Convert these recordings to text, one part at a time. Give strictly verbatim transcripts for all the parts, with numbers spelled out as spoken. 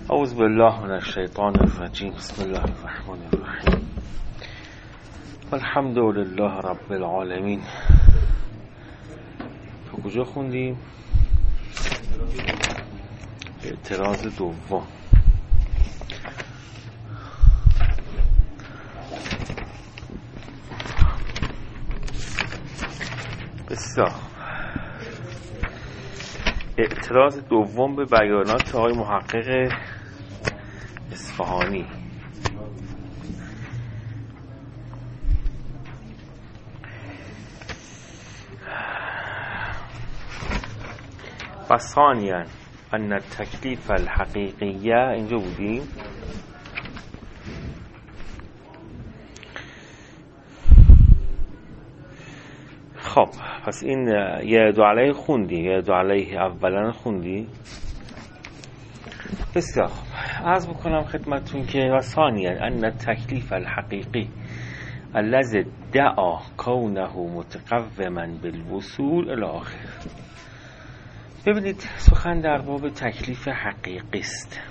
اعوذ بالله من الشیطان الرجیم. بسم الله الرحمن الرحیم. الحمد لله رب العالمین. تو کجا خوندیم؟ اعتراض دوم. بسیار. اعتراض دوم به بیانات آقای محقق اصفهانی. و ثانیاً ان التکلیف الحقیقیه، اینجا بودیم. خب پس این یه دو علیه خوندی، یه دو علیه اولا خوندی. بسیار خوب. عرض بکنم خدمتون که و ثانیاً ان التکلیف الحقیقی الذي دعا کونه متقوما بالوصول الی آخر. ببینید سخن در باب تکلیف حقیقی است.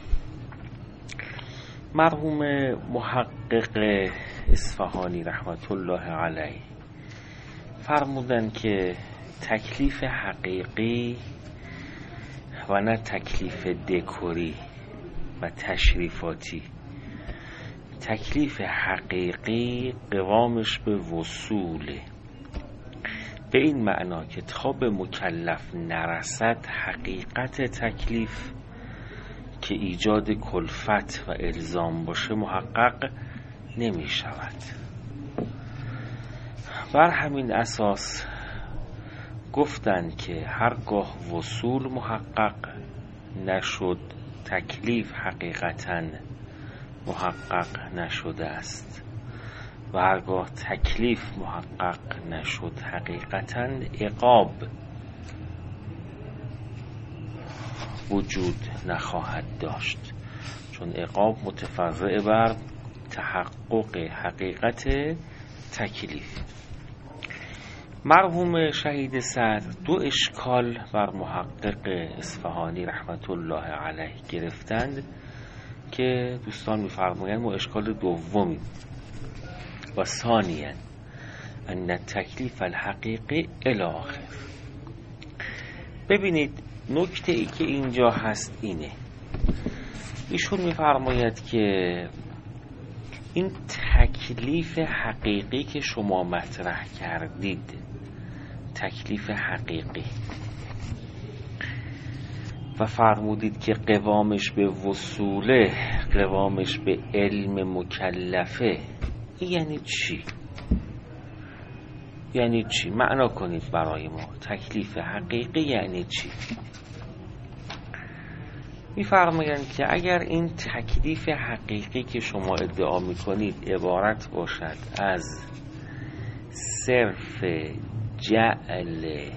مرحوم محقق اصفهانی رحمت الله علیه فرمودن که تکلیف حقیقی و نه تکلیف دکوری و تشریفاتی، تکلیف حقیقی قوامش به وصوله، به این معنا که تا به مکلف نرسد حقیقت تکلیف که ایجاد کلفت و الزام باشه محقق نمی شود. بر همین اساس گفتن که هرگاه وصول محقق نشد تکلیف حقیقتاً محقق نشده است و هرگاه تکلیف محقق نشد حقیقتاً عقاب وجود نخواهد داشت، چون عقاب متفرع بر تحقق حقیقت تکلیف. مرحوم شهید صدر دو اشکال بر محقق اصفهانی رحمت الله علیه گرفتند که دوستان می‌فرمایند ما اشکال دومی و ثانیاً ان تکلیف الحقیقی الی آخر. ببینید نکته ای که اینجا هست اینه، ایشون می‌فرماید که این تکلیف حقیقی که شما مطرح کردید، تکلیف حقیقی و فرمودید که قوامش به وصوله، قوامش به علم مکلفه، این یعنی چی؟ یعنی چی؟ معنا کنید برای ما. تکلیف حقیقی یعنی چی؟ می‌فرمایند که اگر این تکلیف حقیقی که شما ادعا می‌کنید عبارت باشد از صرف جعل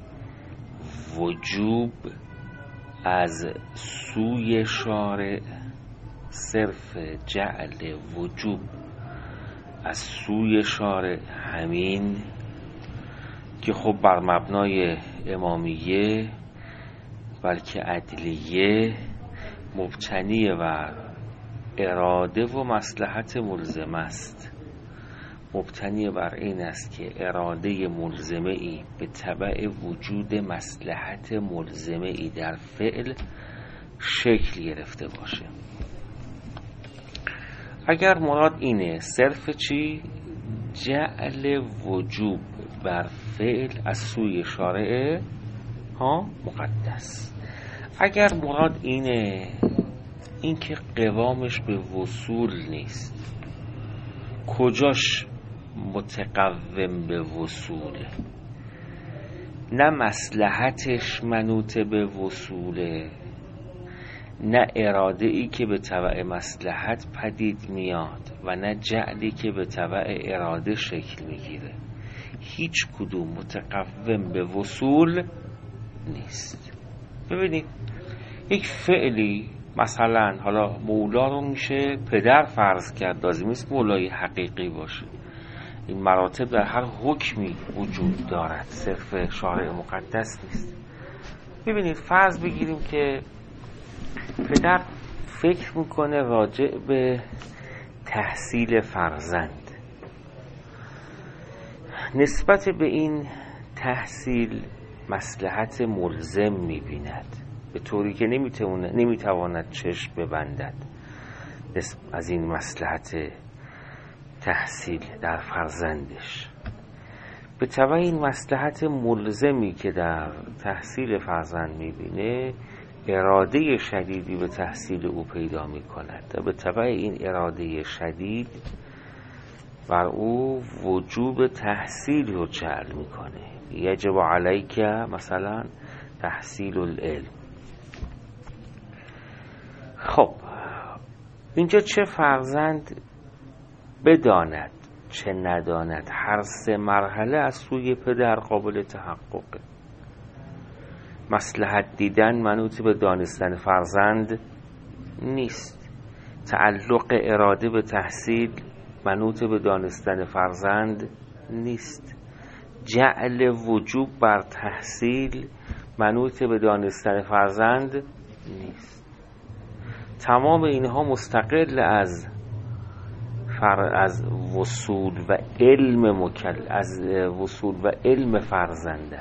وجوب از سوی شارع، صرف جعل وجوب از سوی شارع، همین که خب بر مبنای امامیه بلکه عدلیه مبتنی بر اراده و مصلحت ملزمه است، مبتنی بر این است که اراده ملزمه ای به تبع وجود مصلحت ملزمه ای در فعل شکل گرفته باشه. اگر مراد اینه صرف چی؟ جعل وجوب بر فعل از سوی شارع ها مقدس. اگر مراد اینه این که قوامش به وصول نیست، کجاش متقوم به وصوله؟ نه مصلحتش منوط به وصوله، نه اراده ای که به تبع مصلحت پدید میاد و نه جعلی که به تبع اراده شکل میگیره. هیچ کدوم متقوم به وصول نیست. ببینید یک فعلی مثلا حالا مولا رو میشه پدر فرض کرد، لازم نیست مولای حقیقی باشه. این مراتب در هر حکمی وجود دارد، صرف شارع مقدس نیست. ببینید فرض بگیریم که پدر فکر میکنه راجع به تحصیل فرزند. نسبت به این تحصیل مصلحت ملزم میبیند، به طوری که نمیتواند چشم ببندد از این مصلحت تحصیل در فرزندش. به تبع این مصلحت ملزمی که در تحصیل فرزند میبینه، اراده شدیدی به تحصیل او پیدا میکند و به تبع این اراده شدید بر او وجوب تحصیل رو جعل میکنه. یجب علیک مثلا تحصیل العلم. خب اینجا چه فرزند بداند چه نداند، هر سه مرحله از سوی پدر قابل تحققه. مصلحت دیدن منوط به دانستن فرزند نیست. تعلق اراده به تحصیل منوط به دانستن فرزند نیست. جعل وجوب بر تحصیل منوط به دانستن فرزند نیست. تمام اینها مستقل از فر از وصول و علم مکل از وصول و علم فرزنده.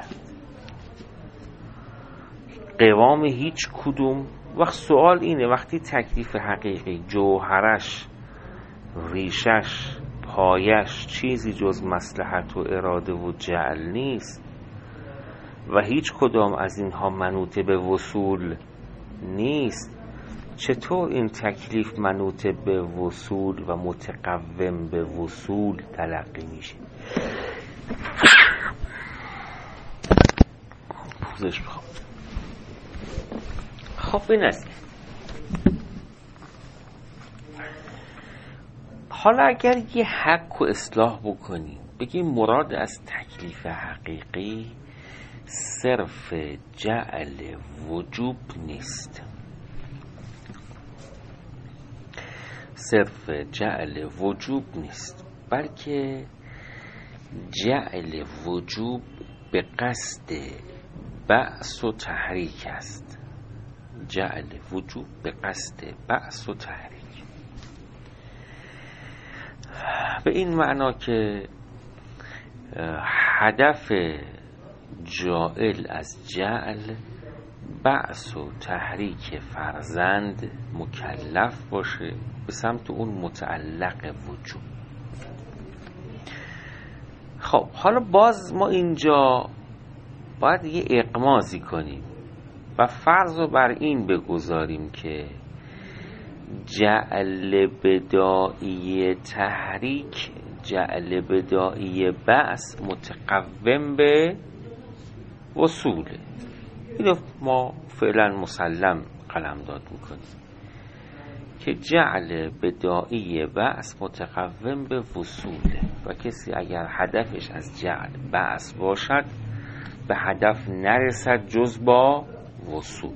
قوام هیچ کدوم وقت سوال اینه، وقتی تکلیف حقیقی جوهرش، ریشش، پایش چیزی جز مصلحت و اراده و جعل نیست و هیچ کدام از اینها منوط به وصول نیست، چطور این تکلیف منوط به وصول و متقوم به وصول تلقی میشه؟ پوزش بخوام. خب این است. حالا اگر یه حق و اصلاح بکنیم، بگیم مراد از تکلیف حقیقی صرف جعل وجوب نیست، صرف جعل وجوب نیست، بلکه جعل وجوب به قصد بعث و تحریک است. جعل وجوب به قصد بعث و تحریک، به این معنا که هدف جائل از جعل بعث و تحریک فرزند مکلف باشه به سمت اون متعلق وجوب. خب حالا باز ما اینجا باید یه اقمازی کنیم و فرض رو بر این بگذاریم که جعل بدائی تحریک، جعل بدائی بعث متقوم به وصوله. اینو ما فعلا مسلم قلمداد میکنیم که جعل بدائی بعث متقوم به وصوله و کسی اگر هدفش از جعل بعث باشد به هدف نرسد جز با وصول.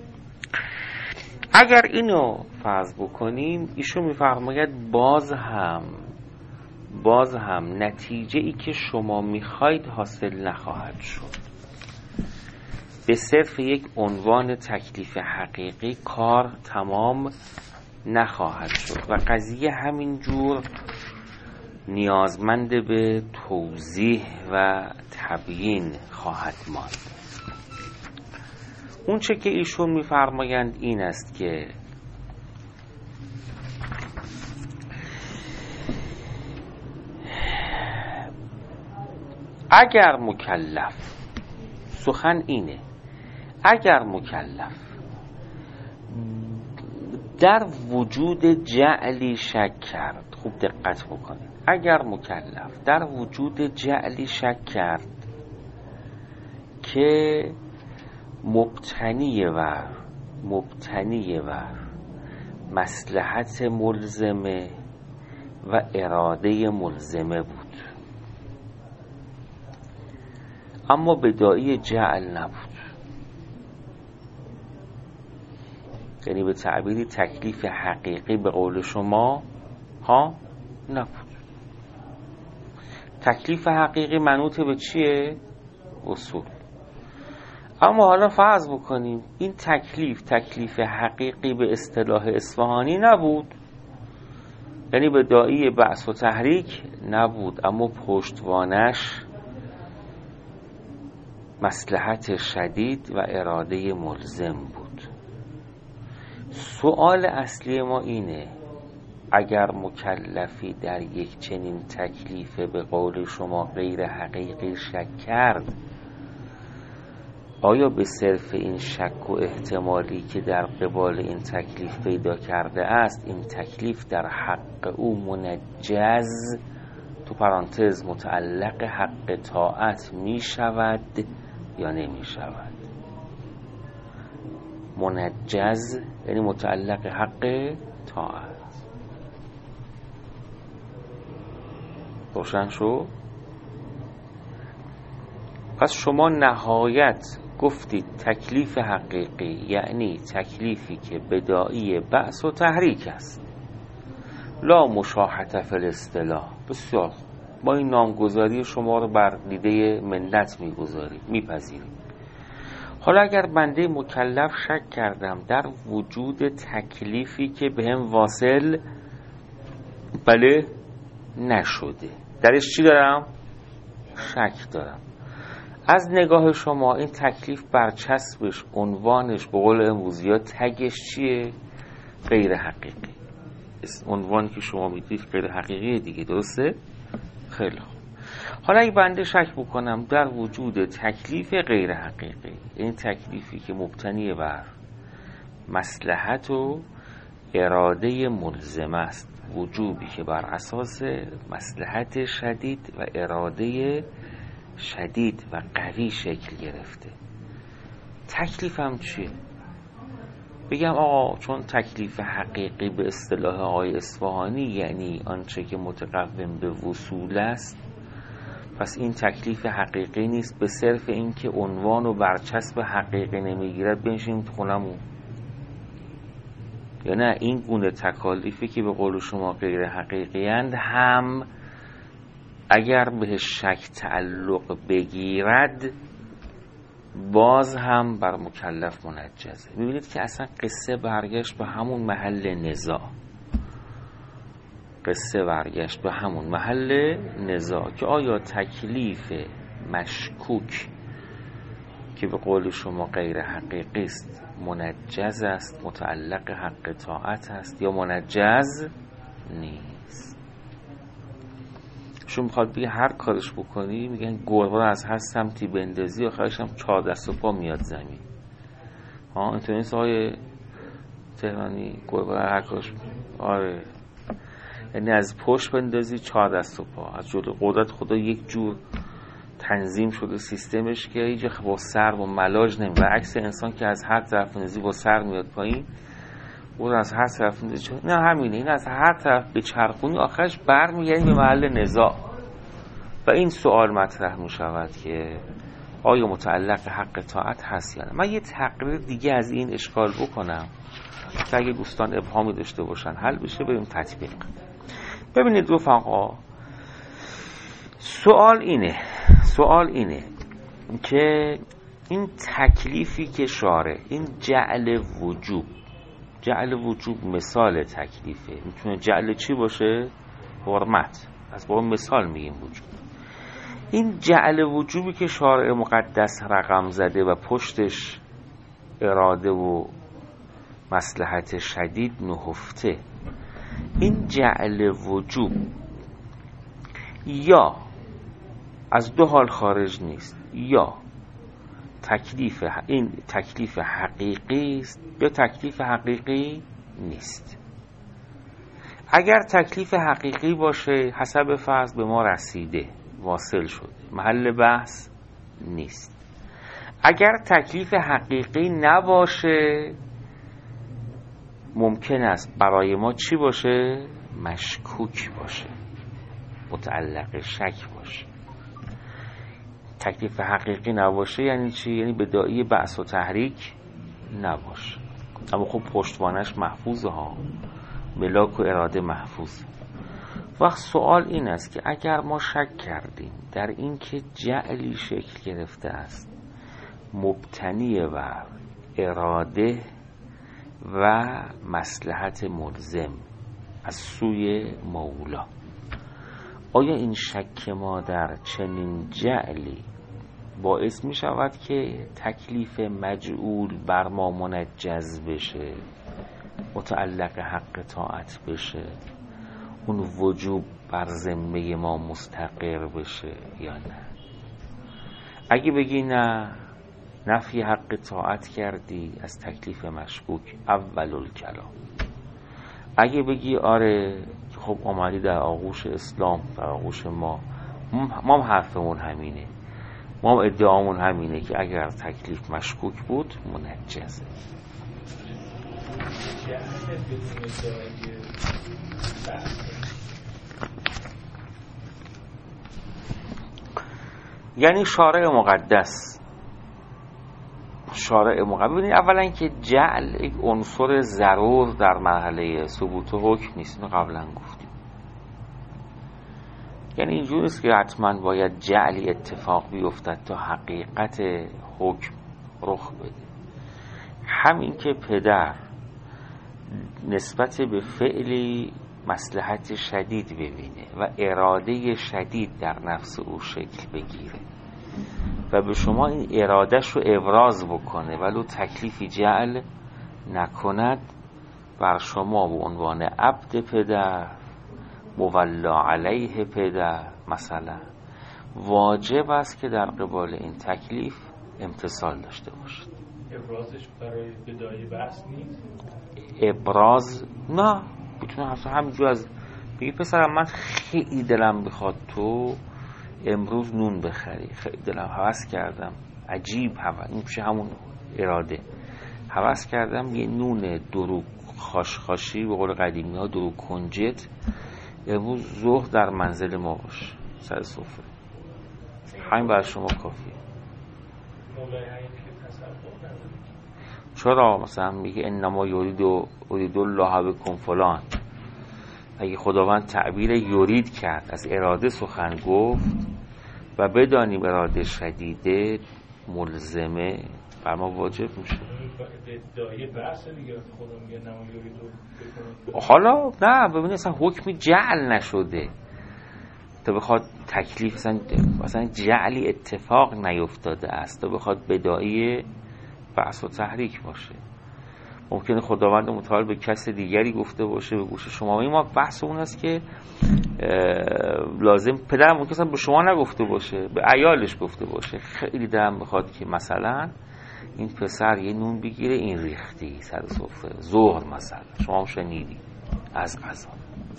اگر اینو فرض بکنیم، ایشون میفرماید باز هم باز هم نتیجه ای که شما میخواید حاصل نخواهد شد. به صرف یک عنوان تکلیف حقیقی کار تمام نخواهد شد و قضیه همینجور نیازمند به توضیح و تبیین خواهد ماند. اون چه که ایشون میفرمایند این است که اگر مکلف، سخن اینه، اگر مکلف در وجود جعلی شک کرد، خوب دقت بکنید، اگر مکلف در وجود جعلی شک کرد که مبتنی و مبتنی و مصلحت ملزمه و اراده ملزمه بود اما بدائی جعل نبود، یعنی به تعبیری تکلیف حقیقی به قول شما ها نبود. تکلیف حقیقی منوط به چیه؟ اصول. اما حالا فرض بکنیم این تکلیف تکلیف حقیقی به اصطلاح اصفهانی نبود، یعنی به داعی بعث و تحریک نبود، اما پشتوانش مصلحت شدید و اراده ملزم بود. سوال اصلی ما اینه اگر مکلفی در یک چنین تکلیف به قول شما غیر حقیقی شک کرد، آیا به صرف این شک و احتمالی که در قبال این تکلیف پیدا کرده است این تکلیف در حق او منجز تو پرانتز متعلق حق طاعت می شود یا نمی شود؟ منجز یعنی متعلق حق طاعت. روشن شو؟ پس شما نهایت گفتید تکلیف حقیقی یعنی تکلیفی که بداعی بعث و تحریک است، لا مشاحة فی الاصطلاح. بسیار ما این نامگذاری شما رو بر دیده ملت میگذاریم، میپذیریم. حالا اگر بنده مکلف شک کردم در وجود تکلیفی که به هم واصل بله نشده، درش چی دارم؟ شک دارم. از نگاه شما این تکلیف برچسبش، عنوانش، به قول امروزی‌ها تگش چیه؟ غیر حقیقی. عنوانی که شما میدید غیر حقیقی دیگه، درسته؟ خیلی خوب. حالا اگه بنده شک بکنم در وجود تکلیف غیر حقیقی، این تکلیفی که مبتنی بر مصلحت و اراده ملزم است، وجوبی که بر اساس مصلحت شدید و اراده شدید و قوی شکل گرفته، تکلیفم چیه؟ بگم آقا چون تکلیف حقیقی به اصطلاح آقای اصفهانی یعنی آنچه که متقوم به وصول است، پس این تکلیف حقیقی نیست، به صرف این که عنوان و برچسب حقیقی نمیگیرد بنشینیم تو خونمون. یا نه این گونه تکالیفی که به قول شما غیر حقیقی اند هم اگر به شک تعلق بگیرد باز هم بر مکلف منجزه. میبینید که اصلا قصه برگشت به همون محل نزاع، قصه برگشت به همون محل نزاع که آیا تکلیف مشکوک که به قول شما غیر حقیقی است منجز است، متعلق حق طاعت است یا منجز نیست. شما میخواد بگه هر کارش بکنی، میگن گربه رو از هر سمتی بندازی آخرش هم چهار دست و پا میاد زمین. ها اینطور نیست آقای تهرانی؟ گربه رو هر کارش، آره، یعنی از پشت بندازی چهار دست و پا. از جلو قدرت خدا یک جور تنظیم شده سیستمش که هیچ با سر و ملاج نمی، برعکس انسان که از هر طرف بندازی با سر میاد پایین، اون از هر طرف بندازی نه همینه، این از هر طرف به چرخونی آخرش برمیگردیم به محل نزاع و این سوال مطرح می شود که آیا متعلق حق طاعت هست یا نه. من یه تقریر دیگه از این اشکال بکنم که اگه دوستان ابهامی داشته باشن حل بشه، بریم تطبیق. ببینید رفقا، سوال اینه سوال اینه که این تکلیفی که شارع، این جعل وجوب، جعل وجوب مثال تکلیفه، میتونه جعل چی باشه؟ حرمت. از با مثال میگیم وجوب. این جعل وجوبی که شارع مقدس رقم زده و پشتش اراده و مصلحت شدید نهفته، این جعل وجوب یا از دو حال خارج نیست، یا تکلیف این تکلیف حقیقی است یا تکلیف حقیقی نیست. اگر تکلیف حقیقی باشه حسب فرض به ما رسیده، واصل شده، محل بحث نیست. اگر تکلیف حقیقی نباشه ممکن است برای ما چی باشه؟ مشکوک باشه، متعلق شک باشه. تکلیف حقیقی نباشه یعنی چی؟ یعنی به داعی بعث و تحریک نباشه، اما خب پشتوانش محفوظه ها، ملاک و اراده محفوظ. وقت سوال این است که اگر ما شک کردیم در این که جعلی شکل گرفته است مبتنی بر اراده و مصلحت ملزم از سوی مولا. آیا این شک ما در چنین جعلی باعث می شود که تکلیف مجعول بر ما منجز بشه، متعلق حق طاعت بشه، اون وجوب بر ذمه ما مستقر بشه یا نه؟ اگه بگی نه، نفی حق طاعت کردی از تکلیف مشکوک اول الکلام. اگه بگی آره خب آمدی در آغوش اسلام، در آغوش ما، ما هم حرفمون همینه، ما هم ادعامون همینه که اگر تکلیف مشکوک بود منجزه. یعنی شارع مقدس، شارع مقدس. ببینید اولا که جعل یک عنصر ضرور در مرحله ثبوت حکم نیست، اینو قبلا گفتیم. یعنی اینجوری نیست که حتما باید جعلی اتفاق بیفتد تا حقیقت حکم رخ بده. همین که پدر نسبت به فعلی مصلحت شدید ببینه و اراده شدید در نفس او شکل بگیره و به شما این ارادهش رو ابراز بکنه ولو تکلیفی جعل نکند، بر شما به عنوان عبد پدر، مولا علیه پدر مثلا، واجب است که در قبال این تکلیف امتثال داشته باشید. ابرازش برای بدایی بحث نیست؟ ابراز نه، میتونه اصلا همینجور از بگی پسرم من خیلی دلم بخواد تو امروز نون بخری، خیلی دلم هوس کردم، عجیب هوس، این میشه همون اراده، هوس کردم یه نون درو خاشخاشی به قول قدیمی ها درو کنجت امروز ظهر در منزل ما باشه سر سفره. همین برای شما کافیه. مولای حیف که تصور نداره. چرا مثلا میگه انما یرید و یرید الله بکم فلان. اگه خداوند تعبیر یرید کرد، از اراده سخن گفت و بدانیم اراده شدیده ملزمه، بر ما واجب میشه. ادعای بحث دیگه خدا میگه انما یرید و حالا نه، ببینید اصلا حکمی جعل نشده تا بخواد تکلیف مثلا مثلا جعلی اتفاق نیفتاده است تا بخواد بدایی بحث و تحریک باشه. ممکنه خداوند متعال به کس دیگری گفته باشه به گوش شما. این ما بحث اون است که لازم پدر ممکنه به شما نگفته باشه، به عیالش گفته باشه خیلی دلم بخواد که مثلا این پسر یه نون بگیره، این ریختی سر سفره ظهر مثلا، شما هم شنیدی از قضا.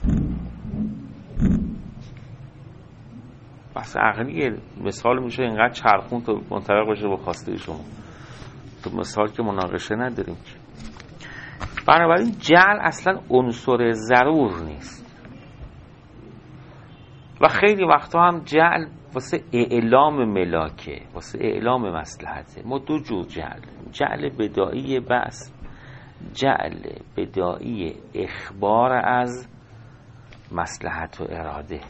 بحث عقلیه، مثال میشه اینقدر چرخون تا منطبق بشه با خواسته شما. تو مثال که مناقشه نداریم که. بنابراین جعل اصلا عنصر ضرور نیست و خیلی وقتا هم جعل واسه اعلام ملاکه، واسه اعلام مصلحته. ما دو جور جعل، جعل بدائی بس، جعل بدائی اخبار از مصلحت و اراده.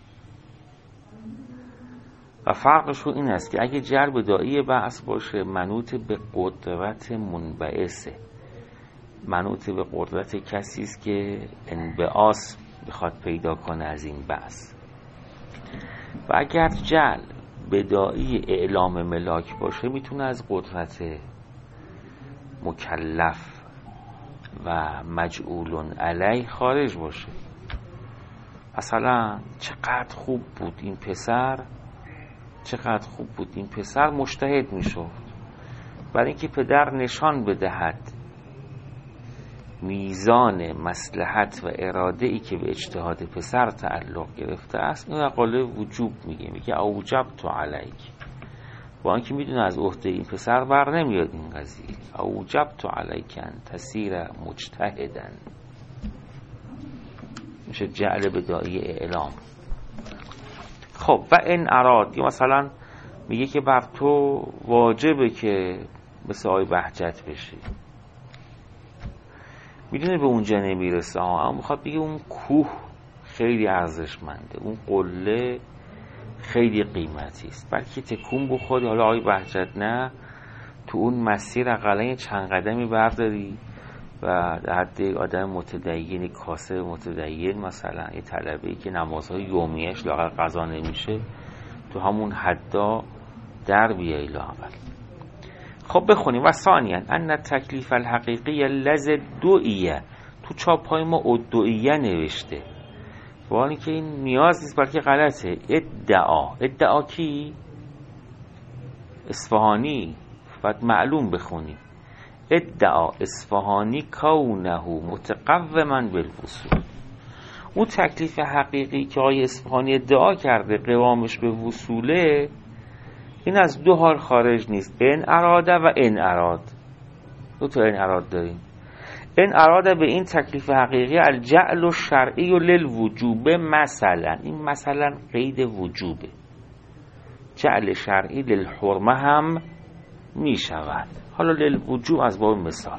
و فرقشون این است که اگه جعل بدائی بس باشه منوط به قدرت منبعثه، منوط به قدرت کسی است که انبعاث بخواد پیدا کنه از این بحث. و اگر جعل بدائی اعلام ملاک باشه میتونه از قدرت مکلف و مجعول علیه خارج باشه. مثلا چقدر خوب بود این پسر، چقدر خوب بود این پسر مجتهد میشد، برای اینکه پدر نشان بدهد میزان مصلحت و اراده ای که به اجتهاد پسر تعلق گرفته است. این مقاله وجوب میگه، میگه اوجبت علیک، با اینکه میدونه از عهده این پسر بر نمیاد این قضیه. اوجبت علیک ان تسیر مجتهدا، میشه جعل بدائی اعلام. خب و این اراد، یا مثلا میگه که بر تو واجبه که مثل آی بهجت بشی، میدونه به اونجا نمیرسه ها، اما میخواد بگه اون کوه خیلی ارزشمنده، اون قله خیلی قیمتی است، بلکه تکون بخوری. حالا آی بهجت نه، تو اون مسیر اقلا چند قدمی برداری و در حد آدم متدینی، کاسه متدین مثلا یه طلبه‌ای که نمازهای یومیش لااقل قضا نمیشه، تو همون حدا در بیایی لااقل. خب بخونیم. و ثانیاً ان تکلیف الحقیقی لز دوئیه، تو چاپای ما ادعیه نوشته، با اینکه این نیاز نیست بلکه غلطه. ادعا، ادعا کی؟ اصفهانی، باید معلوم بخونی. ادعا اصفهانی کونه متقوما بالوصول. اون تکلیف حقیقی که آقای اصفهانی ادعا کرده قوامش به وصوله، این از دو حال خارج نیست، ان اراده و ان اراد. دو تا ان اراد داریم. ان اراده به این تکلیف حقیقی الجعل الشرعی للوجوب، مثلا این مثلا قید وجوبه، جعل شرعی للحرمه هم می شود. حالا للوجوب از باب مثال.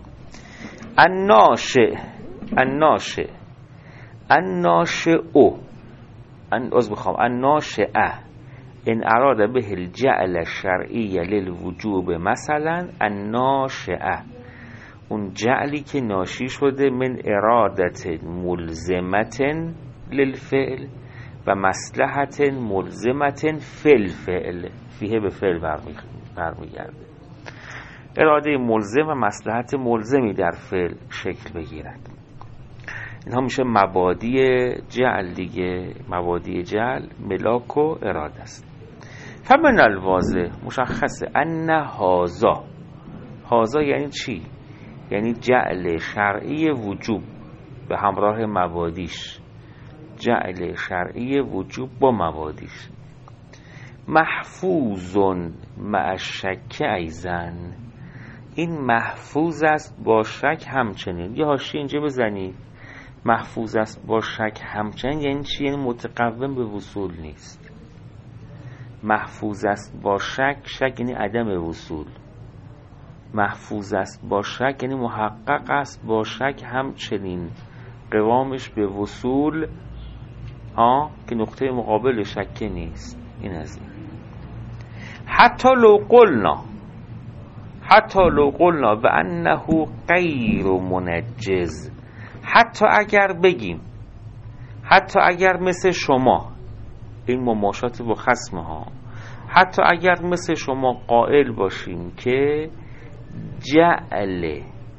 الناشئ الناشئ الناشئ او ان از بخوام الناشئه ان اراده به الجعل الشرعی للوجوب، مثلا الناشئه اون جعلی که ناشی شده من ارادت ملزمت للفعل و مصلحت ملزمت فی الفعل، فیه به فعل برمیگرده. اراده ملزم و مصلحت ملزمی در فعل شکل بگیرد. اینها میشه مبادی جعل دیگه. مبادی جعل ملاک و اراده است. فمن الواضح مشخصه ان هازا، هازا یعنی چی؟ یعنی جعل شرعی وجوب به همراه مبادیش، جعل شرعی وجوب با مبادیش. محفوظ مع الشک ایزن، این محفوظ است با شک همچنین. یه حاشیه اینجا بزنید. محفوظ است با شک همچنین یعنی چی؟ یعنی متقوم به وصول نیست. محفوظ است با شک، شک یعنی عدم وصول. محفوظ است با شک یعنی محقق است با شک همچنین، قوامش به وصول ها که نقطه مقابل شک نیست. این از این. حتی لو قلنا، حتی لو قلنا به انه غیر منجز، حتی اگر بگیم، حتی اگر مثل شما، این مماشات با خصم ها، حتی اگر مثل شما قائل باشیم که جعل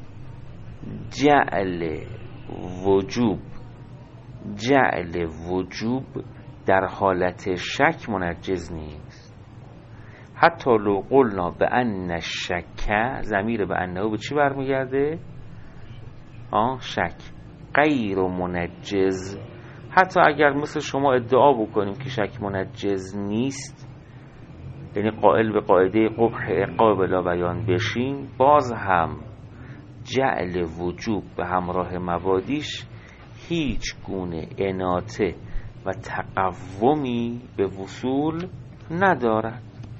جعل وجوب جعل وجوب در حالت شک منجز نیست. حتی لو قلنا به ان الشک، ضمیر به انه به چی برمیگرده؟ آه شک. غیر منجز، حتی اگر مثل شما ادعا بکنیم که شک منجز نیست، یعنی قائل به قاعده قبح عقاب بلا بیان بشیم، باز هم جعل وجوب به همراه مبادیش هیچ گونه اناته و تقومی به وصول ندارد.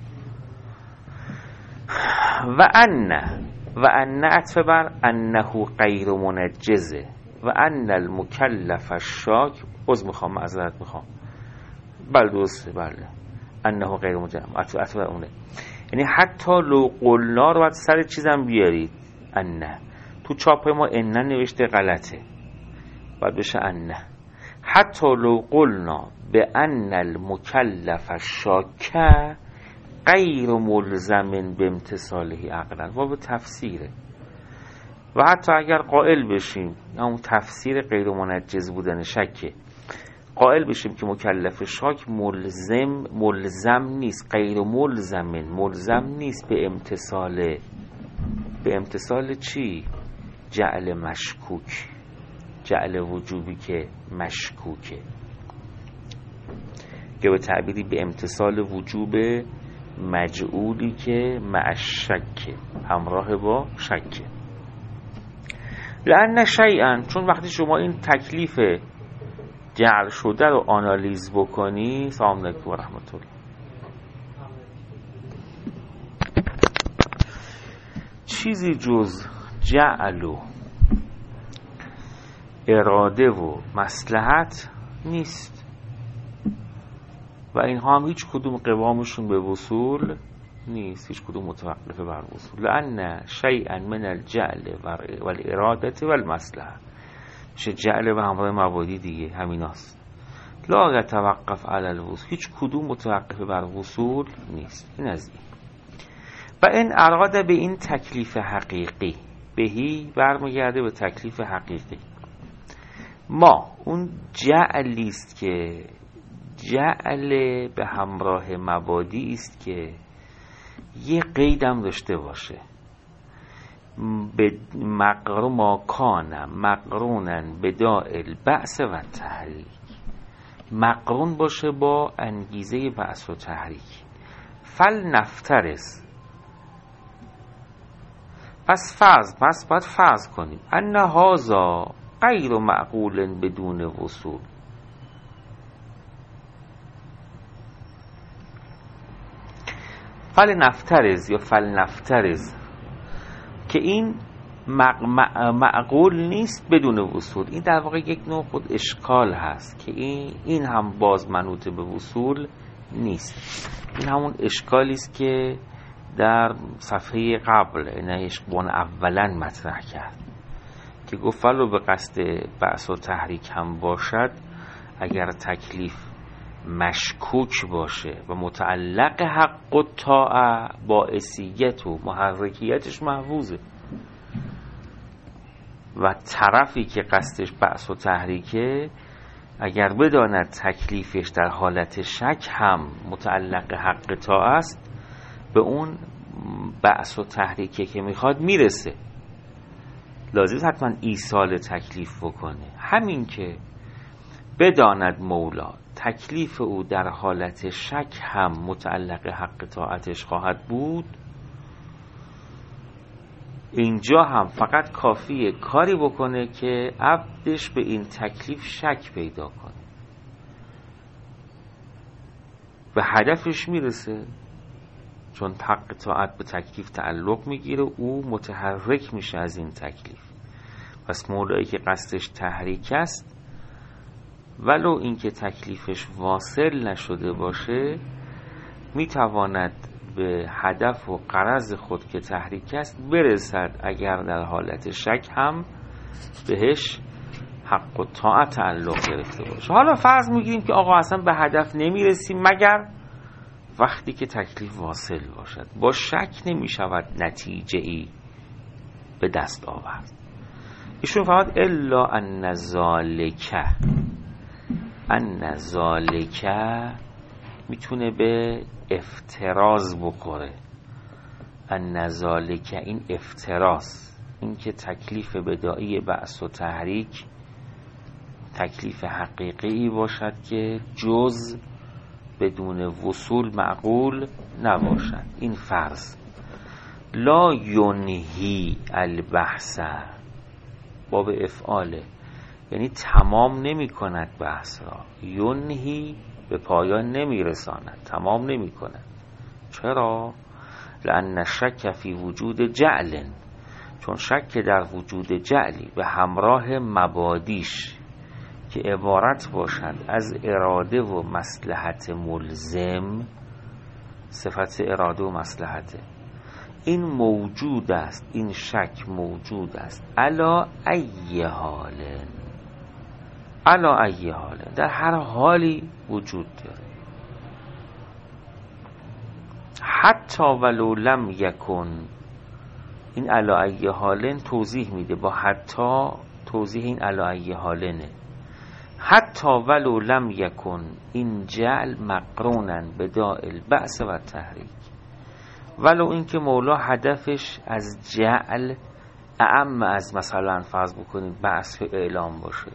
و ان و ان عطف بر انه غیر منجزه و ان المکلف الشاک، از میخوام معذرت میخوام بله درسته، بله انه غیر منجز عطف بر اونه، یعنی حتی لو قلنا رو باید سر چیزم بیارید. ان تو چاپ ما ان نوشته غلطه، باید بشه ان. حتی لو قلنا به ان المکلف الشاک غیر ملزم به امتثاله عقلا، و به تفسیره. و حتی اگر قائل بشیم، همون تفسیر غیر منجز بودن شکه، قائل بشیم که مکلف شاک ملزم ملزم نیست، غیر ملزم ملزم نیست به امتثال، به امتثال چی؟ جعل مشکوک، جعل وجوبی که مشکوکه، که به تعبیری به امتثال وجوب مجعولی که مع شک، همراه با شک. لأن شیئا، چون وقتی شما این تکلیف جعل شده رو آنالیز بکنی، سلام علیکم و رحمت الله، چیزی جز جعل و اراده و مصلحت نیست و اینها هم هیچ کدوم قوامشون به وصول نیست، هیچ کدوم متوقف بر وصول. لأن شیئا من الجعل و الارادة و المصلحه، میشه جعل و همراه مبادی دیگه، همیناست. لا یتوقف علی الوصول، هیچ کدوم متوقف بر وصول نیست. این از این. و این اراده به این تکلیف حقیقی، بهی برمیگرده به تکلیف حقیقی. ما اون جعلی است که جعل به همراه مبادی است که یه قیدم داشته باشه، به مقرون ما کان مقرونن بدائل بأس و تحریک، مقرون باشه با انگیزه بأس و تحریک. فل نفترض، پس فرض پس باید فرض کنیم ان هذا غیر معقول بدون وصول. فل نفترض یا فل نفترض که این معقول نیست بدون وصول. این در واقع یک نوع خود اشکال هست که این این هم باز منوط به وصول نیست. این همون اشکالی است که در صفحه قبل نهشبان اولا مطرح کرد که گفت ولو به قصد بأس و تحریک هم باشد، اگر تکلیف مشکوک باشه و متعلق حق و طاعه، باعثیت و محرکیتش محفوظه و طرفی که قصدش بأس و تحریکه اگر بداند تکلیفش در حالت شک هم متعلق حق طاعه است، به اون بأس و تحریکه که میخواد میرسه. لازم حتما ایصال تکلیف بکنه. همین که بداند مولا تکلیف او در حالت شک هم متعلق حق طاعتش خواهد بود، اینجا هم فقط کافیه کاری بکنه که عبدش به این تکلیف شک پیدا کنه، به هدفش میرسه. چون حق طاعت به تکلیف تعلق میگیره، او متحرک میشه از این تکلیف. پس مولایی که قصدش تحریک است، ولو اینکه تکلیفش واصل نشده باشه، میتواند به هدف و غرض خود که تحریک است برسد، اگر در حالت شک هم بهش حق و طاعت تعلق گرفته باشه. حالا فرض میگیریم که آقا اصلا به هدف نمیرسیم مگر وقتی که تکلیف واصل باشد. با شک نمیشود نتیجه ای به دست آورد. ایشون فرمود الا ان ذالک، ان ذالک میتونه به افتراض بخوره. ان ذالک این افتراض، این که تکلیف بدائی بأس و تحریک تکلیف حقیقی باشد که جز بدون وصول معقول نباشد. این فرض لا ینهی البحث، باب افعاله، یعنی تمام نمی کند بحث را. ینهی به پایان نمی رساند، تمام نمی کند. چرا؟ لأن شک فی وجود جعل، چون شک در وجود جعلی به همراه مبادیش که عبارت باشد از اراده و مصلحت ملزم، صفت اراده و مصلحته، این موجود است، این شک موجود است. علا ای حال، علا ای حال، در هر حالی وجود داره. حتی ولو لم یکن، این علا ای حال توضیح میده، با حتی توضیح این علا ای حالنه. حتی ولو لم یکن این جعل مقرونن بدائل بأس و تحریک، ولو اینکه مولا هدفش از جعل اعم از مثلا فرض بکنید بأس اعلام باشه.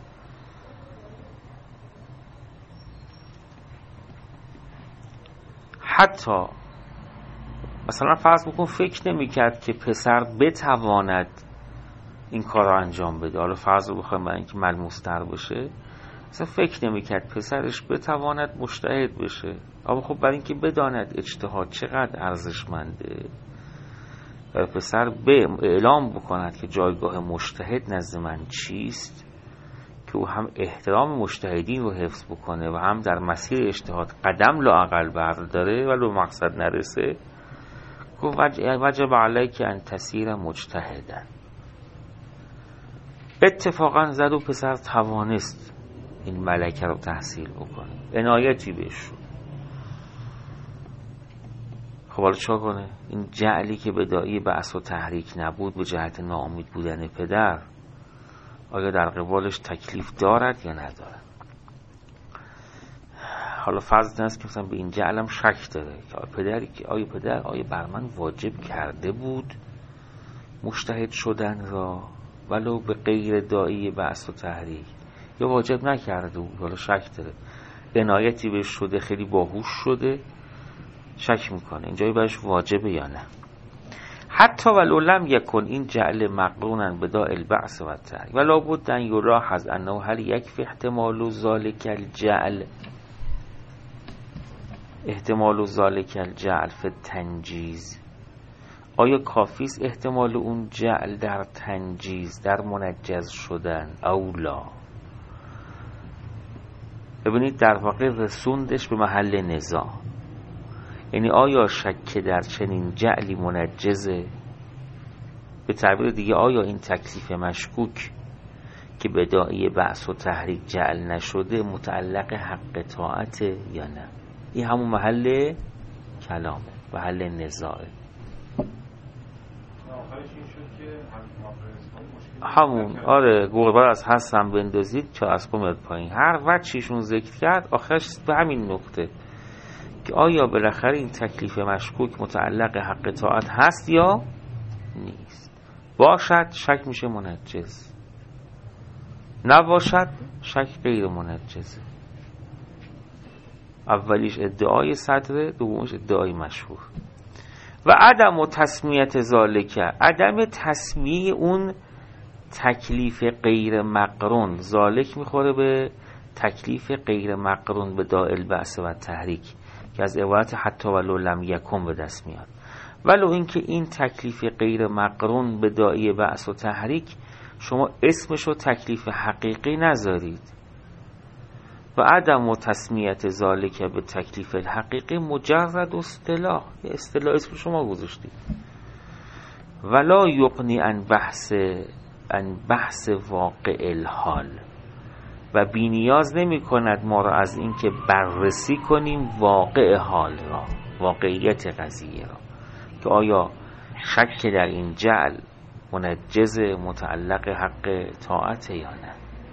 حتی مثلا فرض بکن فکر نمی کرد که پسر بتواند این کار را انجام بده. حالا فرض بخوایم برای اینکه ملموس تر بشه، مثلا فکر نمی کرد پسرش بتواند مجتهد بشه. اما خب برای اینکه بداند اجتهاد چقدر ارزشمنده، برای پسر به اعلام بکند که جایگاه مجتهد نزد من چیست، که او هم احترام مجتهدین رو حفظ بکنه و هم در مسیر اجتهاد قدم لااقل برداره ولو مقصد نرسه. گفت وجب علیک ان تسیر مجتهدا. اتفاقا زد و پسر توانست این ملکه رو تحصیل بکنه، عنایتی بهش شد. خب حالا چا کنه؟ این جعلی که بداعی بعث و تحریک نبود به جهت ناامید بودن پدر، آیا در قبالش تکلیف دارد یا ندارد؟ حالا فرض است که مثلا به این جعلم شک داره که آیا پدری که آیا پدر آیا بر من واجب کرده بود مجتهد شدن را ولو به غیر داعی بعث و تحریک، یا واجب نکرده بود، حالا شک داره، عنایتی بهش شده، خیلی باهوش شده، شک میکنه اینجایی برش واجبه یا نه. حتی ولو لم یکن این جعل مقرونا بدا البعث و تحریک ولا بد ان یلاحظ انه هل یکفی احتمال ذلک الجعل احتمال ذلک الجعل فی تنجیز، آیا کافیست احتمال اون جعل در تنجیز، در منجز شدن، او لا؟ ببینید در واقع رسوندش به محل نزاع، یعنی آیا شک در چنین جعلی منجزه؟ به تعبیر دیگه آیا این تکلیف مشکوک که بداعی بعث و تحریک جعل نشده متعلق حق طاعته یا نه؟ این همون محل کلامه، محل نزاعه. همون آره گربه از هستم بندازید که از قومت پایین، هر وجهشون ذکر کرد آخرش به همین نقطه که آیا بالاخره این تکلیف مشکوک متعلق حق طاعت هست یا نیست. باشد شک میشه منجز، نباشد شک غیر منجزه. اولیش ادعای صدره، دومیش ادعای مشهور. و عدم و تسمیت ذالکه، عدم تسمیه اون تکلیف غیر مقرون، ذالک میخوره به تکلیف غیر مقرون به دائل بعث و تحریک که از عبارت حتی ولو لم یکن به دست میاد. ولو اینکه این تکلیف غیر مقرون به داعی بعث و تحریک شما اسمشو تکلیف حقیقی نذارید. و عدم و تسمیت ذالک به تکلیف الحقیقی مجرد اصطلاح، یه اصطلاح اسم شما گذاشتید. ولا یقنی ان بحث ان بحث واقع الحال، و بی نیاز نمی کند ما را از این که بررسی کنیم واقع حال را، واقعیت قضیه را، که آیا شک در این جعل منجز متعلق حق طاعت یا نه،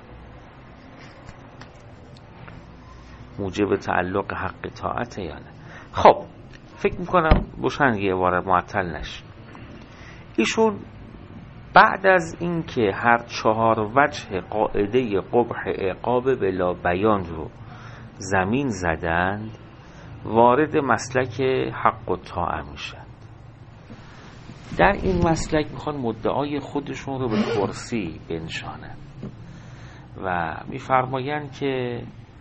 موجب تعلق حق طاعت یا نه. خب فکر میکنم بوشن یه بار معطل نشه. ایشون بعد از اینکه هر چهار وجه قاعده قبح عقاب بلا بیان رو زمین زدند، وارد مسلک حق و طاعه میشن. در این مسلک میخوان مدعای خودشون رو به کرسی بنشانند و میفرمایند که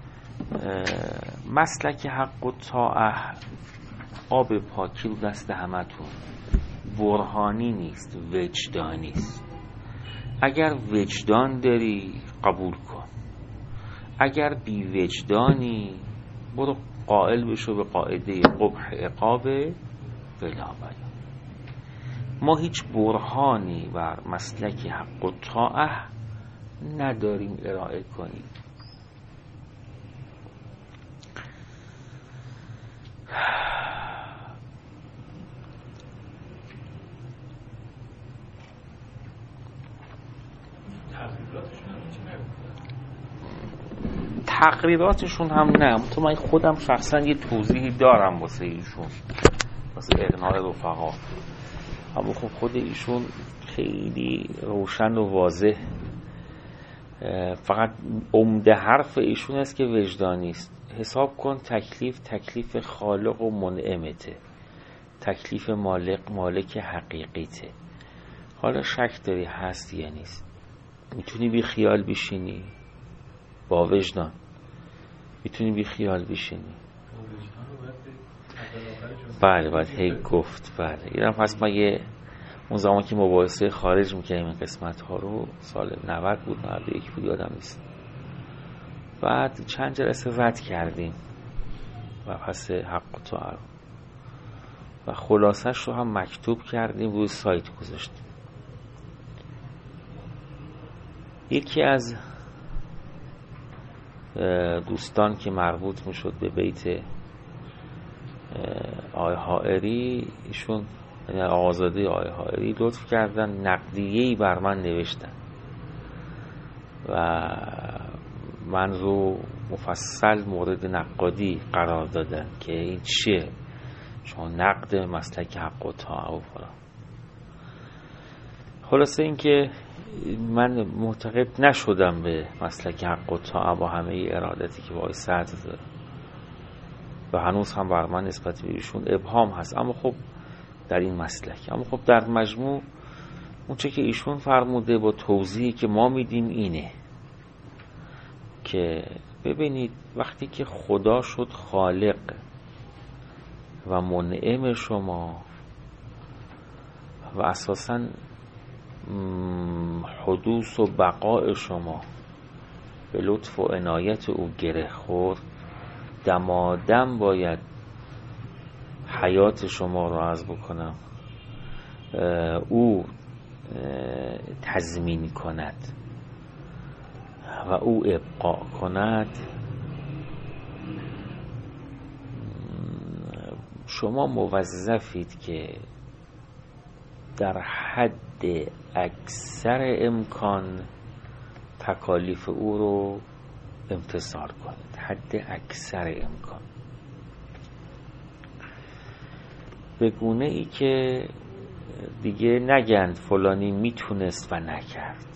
مسلک حق و طاعه آب پاکی رو دست همتون، برهانی نیست، وجدانی است. اگر وجدان داری قبول کن، اگر بی وجدانی برو قائل بشو به قاعده قبح عقاب بلا بیان. ما هیچ برهانی بر مسلک حق و طاعه نداریم ارائه کنیم. تقریراتشون هم نه، تو من خودم شخصا یه توضیحی دارم واسه ایشون، واسه اقناع رفقا، اما خب خود ایشون خیلی روشن و واضح، فقط عمده حرف ایشون است که وجدانی است. حساب کن تکلیف تکلیف خالق و منعمته، تکلیف مالک مالک حقیقیته. حالا شک داری هست یا نیست؟ میتونی بی خیال بشینی با وجدان، میتونی بی خیال بشینی. بله باید هی گفت. بله ایران پس ما یه اون زمان که مباحثه خارج میکنیم این قسمت ها رو سال نود بود، نود و یک بود یادم نیست، بعد چند جلسه رد کردیم و پس حق و طاعه رو و خلاصش رو هم مکتوب کردیم روی سایت گذاشتیم. یکی از دوستان که مربوط میشد به بیت آقای حائری، ایشون یعنی آقازاده آقای حائری لطف کردن نقدیه‌ای بر من نوشتن و من رو مفصل مورد نقادی قرار دادن که این چیه، چون نقد مسلک حق و طاعه و فلان. خلاصه این که من معتقد نشدم به مسلک حق و طاعه با همه ارادتی که با صدر داره و هنوز هم بر من نسبت به ایشون ابهام هست، اما خب در این مسلک، اما خب در مجموع اون چه که ایشون فرموده با توضیحی که ما میدیم اینه که ببینید وقتی که خدا شد خالق و منعم شما و اساساً حدوث و بقاء شما به لطف و عنایت او گره خورد، دمادم باید حیات شما رو عرض بکنم او تضمین کند و او ابقاء کند. شما موظفید که در حد اکثر امکان تکالیف او رو امتثال کنید، حد اکثر امکان، به گونه ای که دیگه نگند فلانی میتونست و نکرد.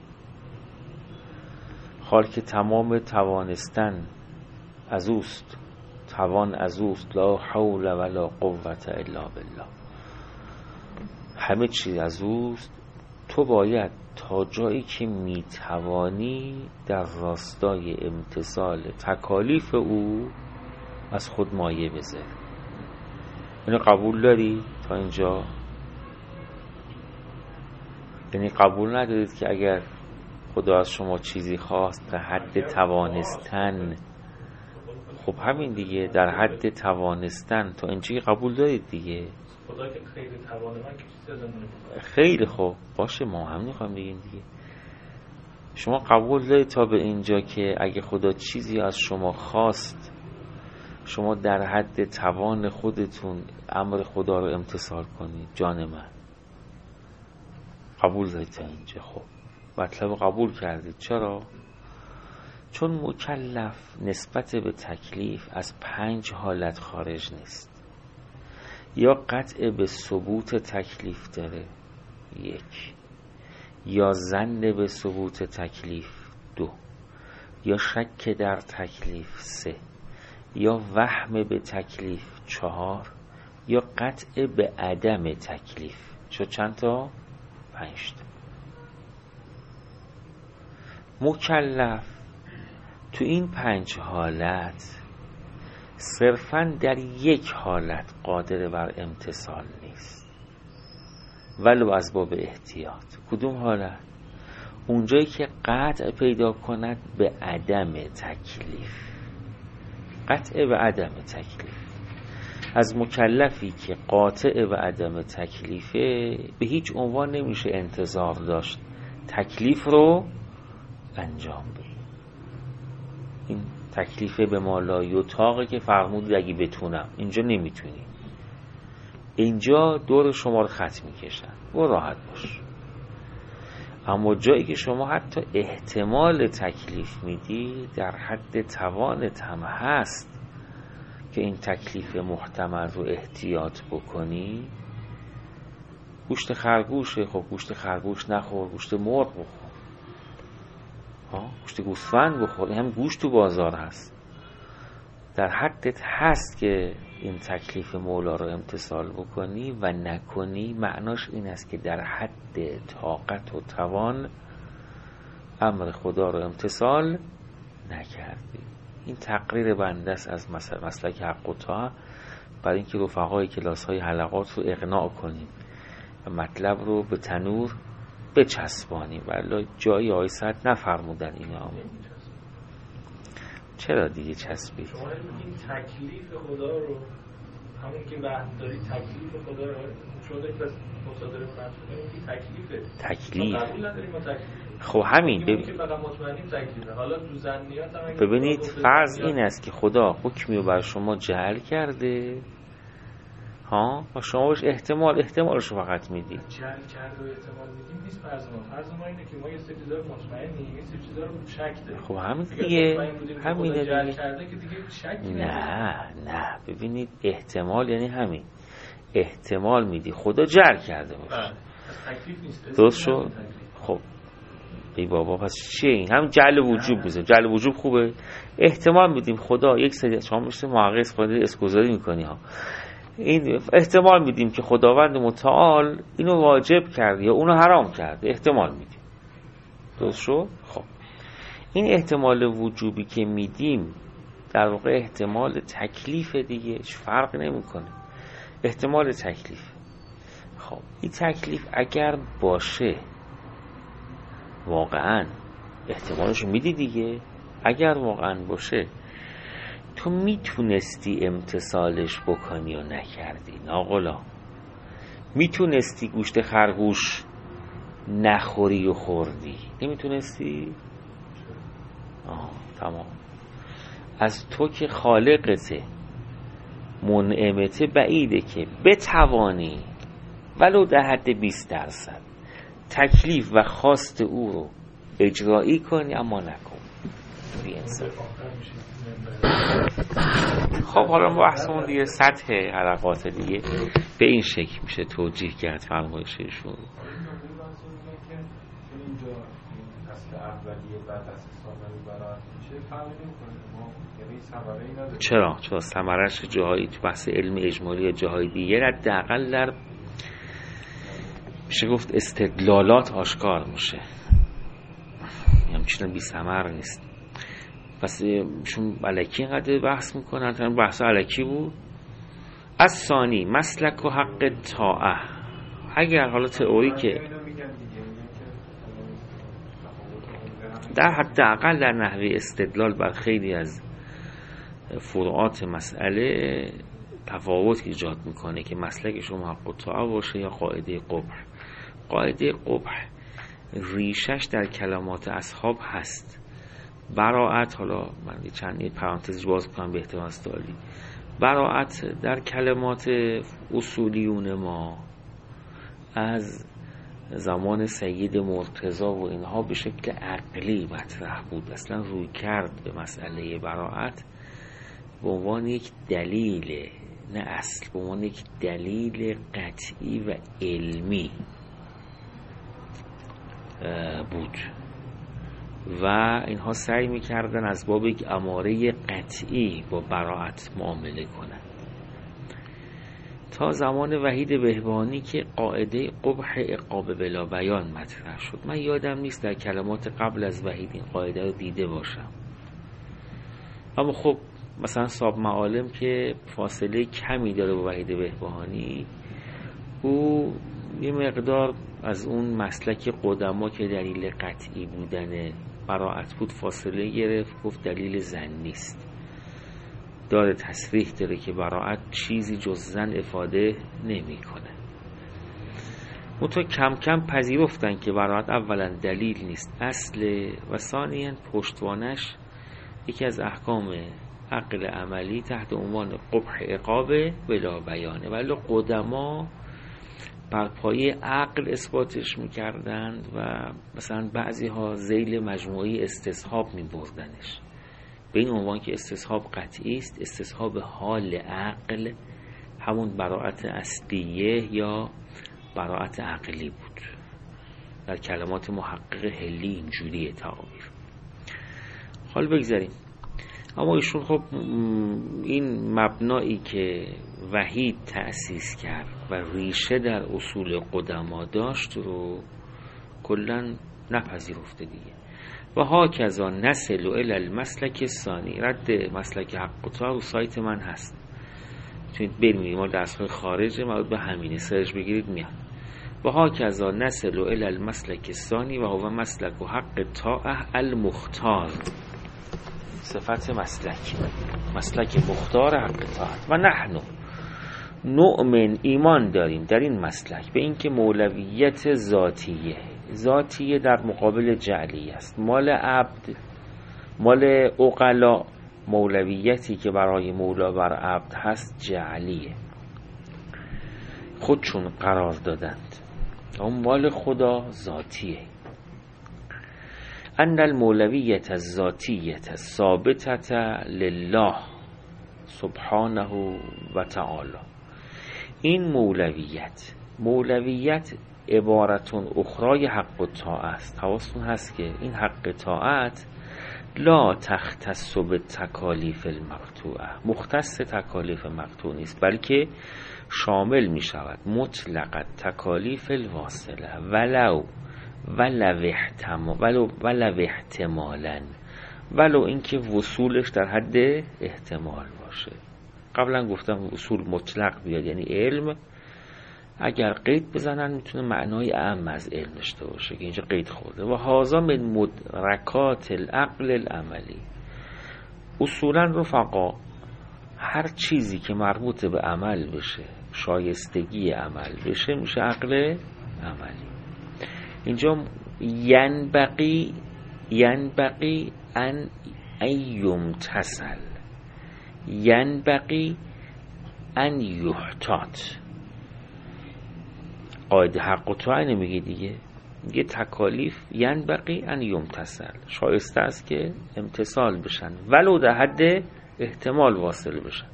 حال که تمام توانستن از اوست، توان از اوست، لا حول ولا قوة الا بالله، همه چیز از اوست. تو باید تا جایی که میتوانی در راستای امتثال تکالیف او از خود مایه بذاری. اینو قبول داری تا اینجا؟ یعنی قبول ندارید که اگر خدا از شما چیزی خواست در حد توانستن، خب همین دیگه، در حد توانستن تا اینجا قبول دارید دیگه. خدا که خیلی توان من که چیزی ازمون نمی‌خواد. خیلی خوب باشه، ما هم میخوایم بگیم دیگه. شما قبول دارید تا به اینجا که اگه خدا چیزی از شما خواست، شما در حد توان خودتون امر خدا رو امتثال کنید؟ جان من قبول دارید تا اینجا؟ خب مطلب قبول کردید. چرا؟ چون مکلف نسبت به تکلیف از پنج حالت خارج نیست. یا قطع به ثبوت تکلیف داره، یک، یا ظن به ثبوت تکلیف، دو، یا شک در تکلیف، سه، یا وهم به تکلیف، چهار، یا قطع به عدم تکلیف. شد چند تا؟ پنج تا. مکلف تو این پنج حالت صرفاً در یک حالت قادر بر امتثال نیست، ولو از باب احتیاط. کدوم حالت؟ اونجایی که قطع پیدا کند به عدم تکلیف. قطع به عدم تکلیف. از مکلفی که قاطع به عدم تکلیفه به هیچ عنوان نمیشه انتظار داشت تکلیف رو انجام بده. این تکلیفه به مالا یطاقه که فرمودید اگه بتونم. اینجا نمیتونی، اینجا دور شما رو خط میکشن و راحت باش. اما جایی که شما حتی احتمال تکلیف میدی، در حد توانت هم هست که این تکلیف محتمل رو احتیاط بکنی. گوشت خرگوشه، خب گوشت خرگوش نخور، گوشت مرغ بخور، گوشت گوسفند بخور، هم گوشت تو بازار هست. در حدت هست که این تکلیف مولا رو امتثال بکنی و نکنی، معناش این است که در حد طاقت و توان امر خدا رو امتثال نکردی. این تقریر بنده است از مسلک حق و طاعه، برای اینکه رفقای کلاس‌های حلقات رو اقناع کنیم و مطلب رو به تنور بچسبانیم. ولی جایی آیسد نفرمودن این آمین. چرا دیگه چسبید؟ شما این تکلیف خدا رو همون که وحداری تکلیف خدا رو شده که مصادره فرض کنیم که تکلیفه تکلیف قبول نداریم ما تکلیف. خب همین ببین که فقط مطمئنیم تکلیفه. حالا تو ظنیات هم ببینید فرض این است که خدا حکمی رو بر شما جعل کرده ها و شما بهش احتمال احتمالش رو فقط میدید. جعل کرده و احتمال میدیم نیست فرض ما. فرض ما اینه که ما یه سری چیزا رو مطمئنیم، یه سری چیزا رو شک داریم. خب همین دیگه همین جعل کرده که دیگه شک نه نه ببینید احتمال یعنی همین احتمال میدی خدا جعل کرده باشه. تکلیف نیست. درست شد؟ خب ای بابا پس چیه این؟ هم جعل وجوب میزه. جعل وجوب خوبه. احتمال میدیم خدا یک سری شما مثل محقق خدا اسکوزاری میکنی ها. این احتمال میدیم که خداوند متعال اینو واجب کرده یا اونو حرام کرده. احتمال میدیم. درست شد؟ خب این احتمال وجوبی که میدیم در واقع احتمال تکلیف دیگه، هیچ فرق نمیکنه. احتمال تکلیف. خب این تکلیف اگر باشه واقعا احتمالش میدی دیگه. اگر واقعا باشه تو میتونستی امتثالش بکنی و نکردی. ناقلا میتونستی گوشت خرگوش نخوری و خوردی. نمیتونستی؟ آه تمام. از تو که خالقته منعمته بعیده که بتوانی ولو در حد بیست درصد تکلیف و خواست او رو اجرایی کنی اما نکن. بی انصاف. خب حالا بحثمون دیگه سطح حلقات دیگه به این شکل میشه توجیه کرد فرمایششون. اینجا اصل اولیه بعد از ثانوی برات میشه فهمی نمی‌کنیم ما یعنی ثمره نداره. چرا؟ چرا ثمره‌اش جاهایی تو بحث علم اجمالی یا جاهای دیگه حداقل در میشه گفت استدلالات آشکار میشه. همچنان بی ثمر نیست. پس شون الکی اینقدر بحث میکنن. تا بحث الکی بود. از ثانی مسلک و حق طاعه. اگر حالا تئوری که در حداقل در نحوه استدلال بر خیلی از فروعات مسئله تفاوت ایجاد میکنه که مسلکشون حق و طاعه باشه یا قاعده قبح. قاعده قبح ریشش در کلمات اصحاب هست. براءت، حالا من چند پرانتز باز کنم به احتمال استعالی، براءت در کلمات اصولیون ما از زمان سید مرتضی و اینها به شکل عقلی مطرح بود. اصلا روی کرد به مسئله براءت به عنوان یک دلیل، نه اصل، به عنوان یک دلیل قطعی و علمی بود و اینها سعی میکردن از باب یک اماره قطعی با براءت معامله کنن تا زمان وحید بهبهانی که قاعده قبح عقاب بلا بیان مطرح شد. من یادم نیست در کلمات قبل از وحید این قاعده رو دیده باشم، اما خب مثلا صاحب معالم که فاصله کمی داره با وحید بهبهانی، او یه مقدار از اون مسلک قدما که دلیل قطعی بودن براءت بود فاصله گرفت، گفت دلیل ظنی است. داره تصریح داره که براءت چیزی جز ظن افاده نمی کنه. منتها کم کم پذیرفتن که براءت اولا دلیل نیست اصل و ثانیاً پشتوانش یکی از احکام عقل عملی تحت عنوان قبح عقاب بلا بیانه، ولی قدما بر پایه عقل اثباتش میکردند و مثلا بعضی ها ذیل مجموعی استصحاب میبردنش به این عنوان که استصحاب قطعی است. استصحاب حال عقل همون براءت اصلیه یا براءت عقلی بود. در کلمات محقق هلی اینجوریه تعابیر. حال بگذاریم. اما ایشون خب این مبنایی که وحید تأسیس کرد و ریشه در اصول قدما داشت رو کلن نپذیرفته دیگه. و ها کذا نسل الی المسلک ثانی. رد مسلک حق و طاعه رو سایت من هست، میتونید برید، ما درس‌های خارج مربوط به همینه سرچ بگیرید میاد. و ها کذا نسل الی المسلک ثانی و هو مسلک و حق طاعه المختار. صفت مسلک مسلک مختار حق طاعت. و نحنو نؤمن ایمان داریم در این مسلک به اینکه مولویت ذاتیه ذاتیه در مقابل جعلی است. مال عبد، مال عقلا، مولویتی که برای مولا بر عبد هست جعلیه، خودشون قرار دادند. اون مال خدا ذاتیه. ان المولویت الذاتیه ثابتة لله سبحانه و تعالی. این مولویت مولویت عبارتون اخرای حق و طاعت است. حواستون هست که این حق طاعت لا تختص بالتکالیف المقطوعه، مختص تکالیف مقطوع نیست، بلکه شامل می شود مطلق تکالیف الواصله ولو ولو احتمال ولو ولو احتمالاً، ولو اینکه وصولش در حد احتمال باشه. قبلا گفتم اصول مطلق بیاد یعنی علم، اگر قید بزنن میتونه معنای اعم از علم داشته باشه که اینجا قید خورده. و هذا من مدرکات العقل العملی. اصولا رفقا هر چیزی که مربوط به عمل بشه، شایستگی عمل بشه، میشه عقل عملی. اینجا ینبغی ینبغی ان یمتثل، ینبغی ان یحتاط. قاعده حق و طاعت نمیگه دیگه، میگه تکالیف ینبغی ان یمتثل، شایسته است که امتثال بشن ولو در حد احتمال واصل بشن.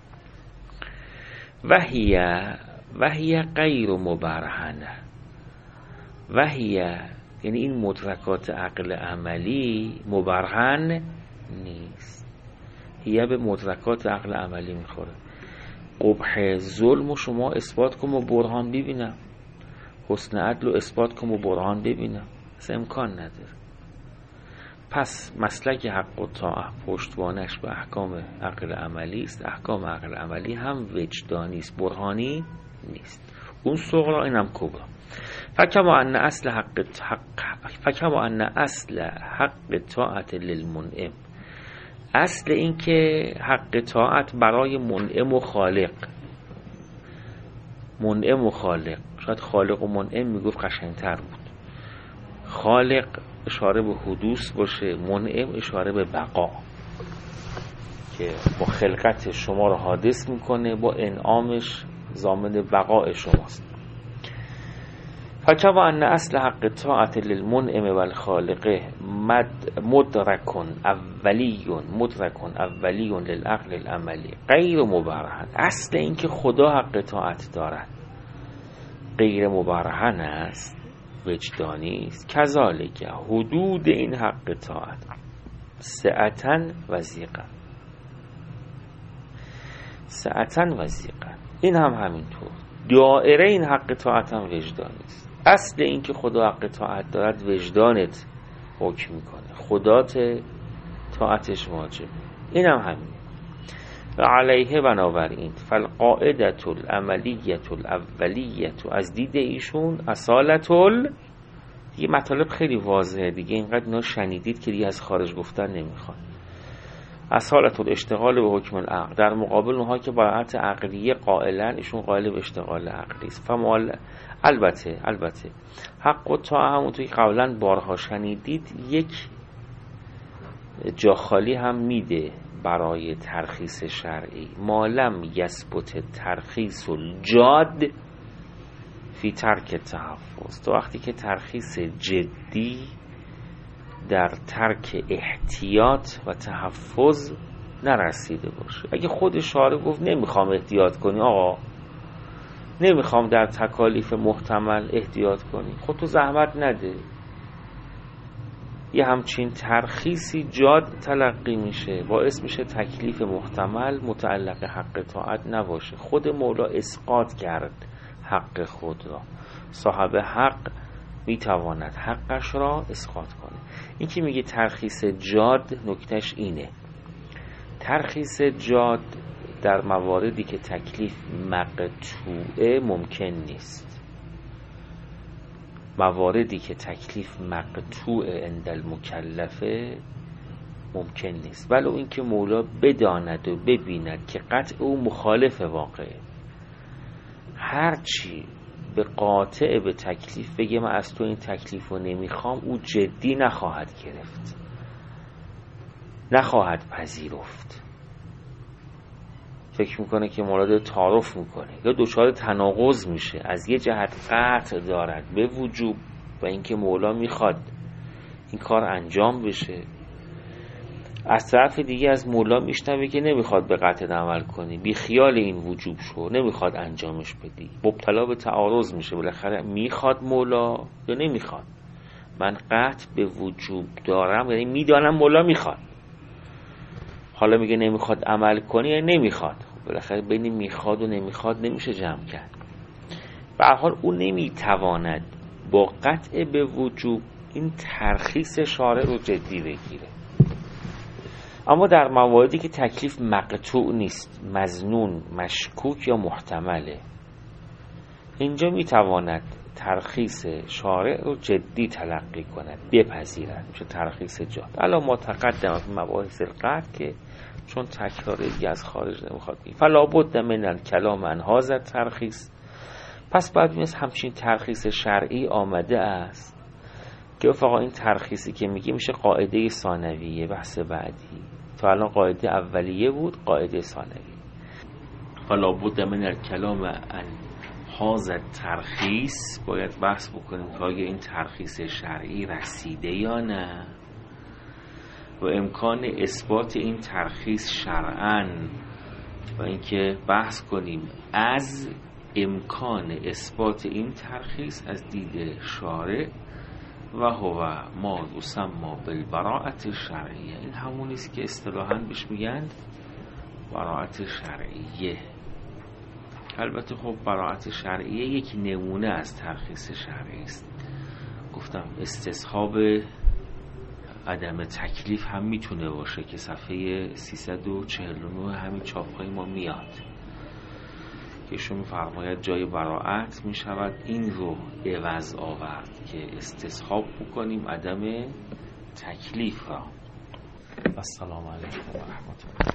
وهی وهی غیر مبرهنه، وهی یعنی این مدرکات عقل عملی مبرهن نیست، هیه به مدرکات عقل عملی میخوره. قبح ظلم و شما اثبات کن و برهان ببینم، حسن عدل و اثبات کن و برهان ببینم، اصلا امکان نداره. پس مسلک حق و طاعت پشتوانش به احکام عقل عملی است. احکام عقل عملی هم وجدانی است، برهانی نیست. اون صغرا اینم کبرا. فکما ان اصل حق حق فکما ان اصل حق طاعت للمنعم، اصل این که حق طاعت برای منعم و خالق، منعم و خالق، شاید خالق و منعم میگفت قشنگتر بود. خالق اشاره به حدوث باشه، منعم اشاره به بقا، که با خلقت شما رو حادث میکنه، با انعامش ضامن بقای شماست. فکما ان اصل حق طاعت للمنعم والخالق مدرکن اولیون مدرکن اولیون للعقل العملی غیر مبرهن. اصل این که خدا حق طاعت دارد غیر مبرهن است، وجدانی است. کذالک حدود این حق طاعت سعتن و ضیقا، سعتن و ضیقا، این هم همینطور. دایره این حق طاعت هم وجدانی است. اصل این که خدا حق طاعت دارد وجدانت حکم میکنه، خدات طاعتش واجب، این هم همین. و علیه بنابراین فالقاعدة العملیة الاولیة، از دید ایشون اصالت ال، دیگه مطالب خیلی واضحه دیگه، اینقدر اینا شنیدید که دیگه از خارج گفتن نمیخواد. اصالت الاشتغال به حکم العقل، در مقابل اونها که براعت عقلیه قائلن، ایشون قائل به اشتغال عقلی است. فمال البته البته حق و طاعت همونطور که قبلا بارها شنیدید یک جا خالی هم میده برای ترخیص شرعی. مالم یثبت ترخیص الجاد فی ترک تحفظ، تو وقتی که ترخیص جدی در ترک احتیاط و تحفظ نرسیده باشه. اگه خود شارع گفت نمیخوام احتیاط کنی، آقا نمیخوام در تکالیف محتمل احتیاط کنی، خود تو زحمت نده، یه همچین ترخیصی جاد تلقی میشه، باعث میشه تکلیف محتمل متعلق حق طاعت نباشه. خود مولا اسقاط کرد حق خود را، صاحب حق میتواند حقش را اسقاط کنه. این که میگه ترخیص جاد، نکتش اینه، ترخیص جاد در مواردی که تکلیف مقطوعه ممکن نیست، مواردی که تکلیف مقطوع عند المکلفه ممکن نیست، ولو اینکه مولا بداند و ببیند که قطع او مخالف واقعه. هرچی به قاطع به تکلیف بگه من از تو این تکلیف رو نمیخوام، او جدی نخواهد گرفت، نخواهد پذیرفت. فکر میکنه که مراد تعارف میکنه یا دچار تناقض میشه. از یه جهت قطع دارد به وجوب و اینکه مولا میخواد این کار انجام بشه، از طرف دیگه از مولا میشنوه که نمیخواد به قطع عمل کنی، بی خیال این وجوب شو، نمیخواد انجامش بدی، مبتلا به تعارض میشه. بالاخره میخواد مولا یا نمیخواد؟ من قطع به وجوب دارم یعنی میدانم مولا میخواد، حالا میگه نمیخواد عمل کنی یا نمیخواد. بالاخره بین میخواد و نمیخواد نمیشه جمع کرد. به هر حال او نمیتواند با قطع به وجوب این ترخیص شارع رو جدی بگیره. اما در مواردی که تکلیف مقطوع نیست، مظنون، مشکوک یا محتمله، اینجا میتواند ترخیص شارع رو جدی تلقی کند، بپذیرد، میشه ترخیص جاد. الان ما تقدم فی مباحث القطع که چون تکراری از خارج نمیخواد بگیم فلا بد من الکلام عن هذا ترخیص، پس بعد میز همچین ترخیص شرعی آمده است که فقط این ترخیصی که میگه میشه قاعده ثانویه. بحث بعدی تا الان قاعده اولیه بود، قاعده ثانویه. فلا بد من الکلام عن هذا ترخیص، باید بحث بکنیم که آیا این ترخیص شرعی رسیده یا نه و امکان اثبات این ترخیص شرعاً، و اینکه بحث کنیم از امکان اثبات این ترخیص از دید شارع و هو ما یسمى بالبراءة شرعیه. این همون است که اصطلاحاً بهش میگن براءت شرعیه. البته خب براءت شرعیه یک نمونه از ترخیص شرعی است. گفتم استصحاب عدم تکلیف هم میتونه باشه که صفحه سیصد و چهل و نه همین چاپ‌های ما میاد که شما فرماید جای براءت میشود این رو عوض آورد که استصحاب بکنیم عدم تکلیف را. السلام علیکم و رحمت الله.